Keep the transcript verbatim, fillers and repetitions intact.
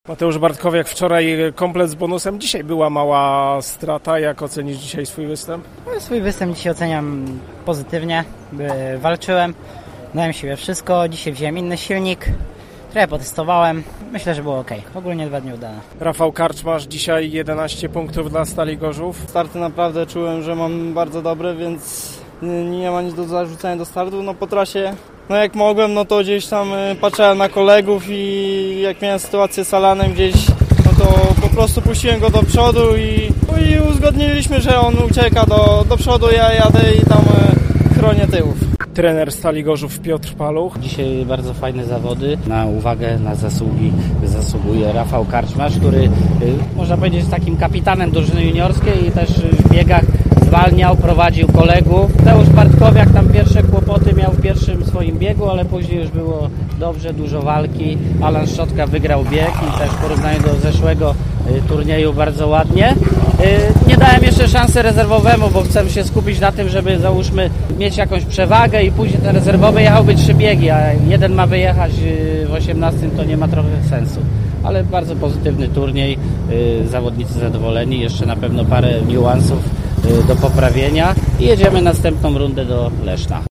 Mateusz Bartkowiak wczoraj komplet z bonusem, dzisiaj była mała strata. Jak ocenisz dzisiaj swój występ? Swój występ dzisiaj oceniam pozytywnie. Walczyłem, dałem siebie wszystko. Dzisiaj wziąłem inny silnik, trochę potestowałem. Myślę, że było ok. Ogólnie dwa dni udane. Rafał Karczmarz, dzisiaj jedenaście punktów dla Stali Gorzów. Starty naprawdę czułem, że mam bardzo dobre, więc nie ma nic do zarzucenia do startu. No po trasie, no jak mogłem, no to gdzieś tam patrzyłem na kolegów i jak miałem sytuację z Alanem gdzieś, no to po prostu puściłem go do przodu i, i uzgodniliśmy, że on ucieka do, do przodu, ja jadę i tam chronię tyłów. Trener Stali Gorzów Piotr Paluch. Dzisiaj bardzo fajne zawody. Na uwagę, na zasługi zasługuje Rafał Karczmarz, który można powiedzieć jest takim kapitanem drużyny juniorskiej i też w biegach zwalniał, prowadził kolegów. Mateusz Bartkowiak tam pierwsze kłopoty miał w pierwszym swoim biegu, ale później już było dobrze, dużo walki. Alan Szczotka wygrał bieg i też w porównaniu do zeszłego turnieju bardzo ładnie. Nie dałem jeszcze szansy rezerwowemu, bo chcę się skupić na tym, żeby załóżmy mieć jakąś przewagę i później ten rezerwowy jechałby trzy biegi, a jeden ma wyjechać w osiemnastym, to nie ma trochę sensu. Ale bardzo pozytywny turniej, zawodnicy zadowoleni, jeszcze na pewno parę niuansów do poprawienia i jedziemy następną rundę do Leszna.